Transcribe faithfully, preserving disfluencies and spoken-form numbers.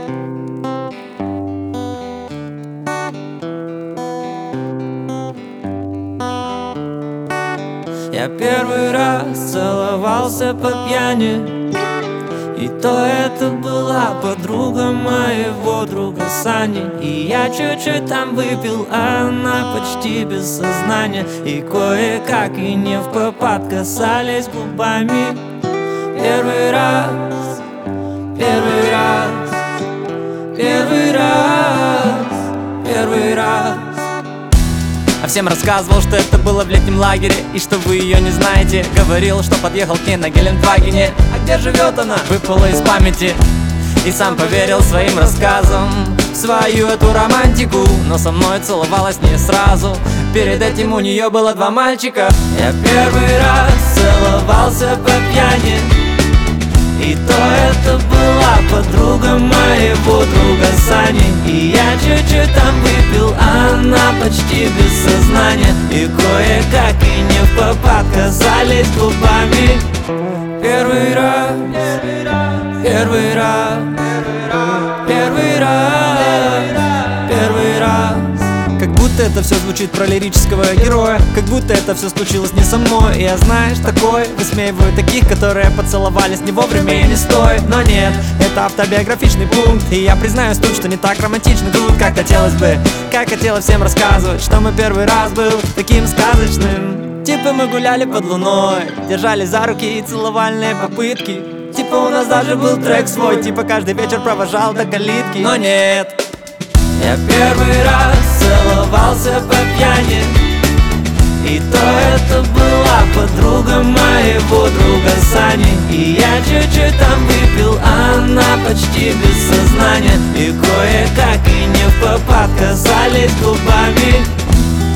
Я первый раз целовался по пьяни, и то это была подруга моего друга Сани. И я чуть-чуть там выпил, а она почти без сознания. И кое-как и не впопад касались губами. Первый раз, первый раз, первый раз, первый раз. А всем рассказывал, что это было в летнем лагере, и что вы ее не знаете. Говорил, что подъехал к ней на Гелендвагене. А где живет она? Выпало из памяти. И сам поверил своим рассказам в свою эту романтику. Но со мной целовалась не сразу. Перед этим у нее было два мальчика. Я первый раз целовался по пьяни, и то это была подруга моего друга Сани. И я чуть-чуть там выпил, а она почти без сознания. И кое-как и не впопад касались губами. Первый раз, первый раз, первый раз, первый раз. Как будто это все звучит про лирического героя, как будто это все случилось не со мной. И я, знаешь, такой, высмеиваю таких, которые поцеловались не вовремя и не стоит. Но нет, это автобиографичный пункт, и я признаюсь тут, что не так романтично тут, как хотелось бы. Как хотелось всем рассказывать, что мой первый раз был таким сказочным. Типа мы гуляли под луной, держали за руки и целовальные попытки. Типа у нас даже был трек свой, типа каждый вечер провожал до калитки. Но нет, я первый раз целовался по пьяни, и то это была подруга моего друга Сани. И я чуть-чуть там выпил, а она почти без сознания. И кое-как и не впопад касались губами.